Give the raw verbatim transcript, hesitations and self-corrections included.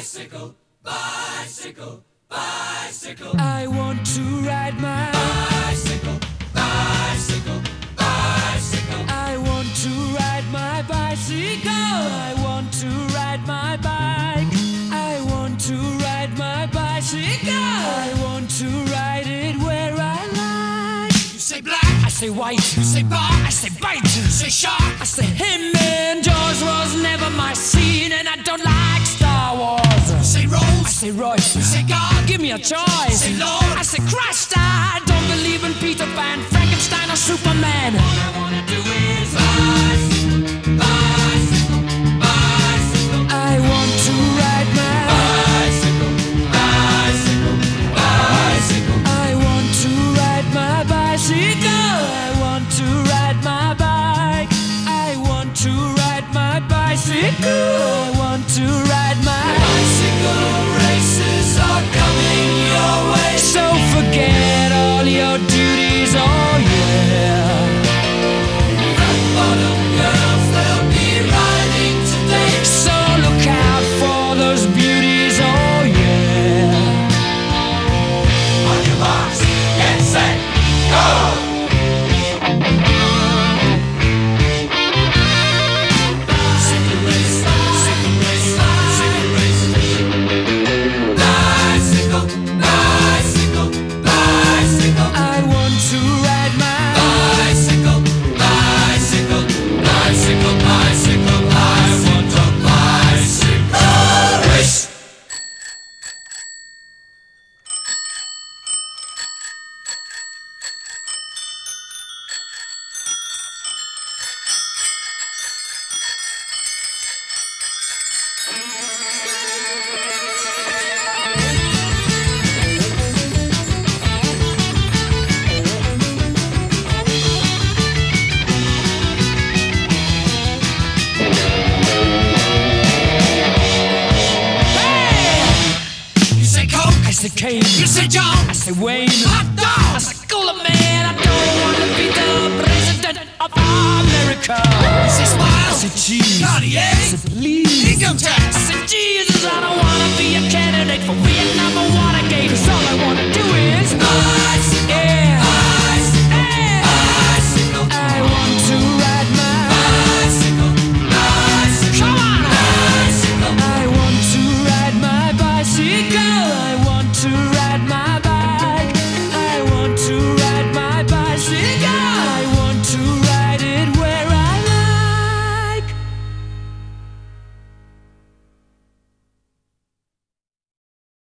Bicycle, bicycle, bicycle. I want to ride my bicycle, bicycle, bicycle. I want to ride my bicycle. I want to ride my bike. I want to ride my bicycle. I want to ride it where I like. You say black, I say white. you say bar, I say bite. you say shark. I say him and Jaws was never my scene, and I don't like Star Wars. You say I Rose, say Royce. you say God, Give me a choice. say Lord. I say Christ. I don't believe in Peter Pan, Frankenstein, or Superman. All I wanna do is bicycle, bicycle, bicycle. I want to ride my Bicycle, bicycle, bicycle. I want to ride my bicycle. I want to ride my bike. I want to ride my bicycle. I want to ride my Bicycle races are coming your way. So forget all your duties, oh yeah. Fat bottom girls, they'll be riding today. So look out for those beauties, oh yeah. On your marks, get set, go! Bicycle race, bicycle race, bicycle race. Bicycle, bicycle, bicycle. I want to ride my Bicycle, bicycle, bicycle, bicycle. I want a bicycle race. You say Coke, I say Kane. you say John, I say Wayne. hot I dog. say Cooler Man. I don't want to be the president of America. You say I Smile, say cheese. Cartier, I say please. income I tax. say Jesus. I don't want to be a candidate for Vietnam or Watergate. 'Cause all I want to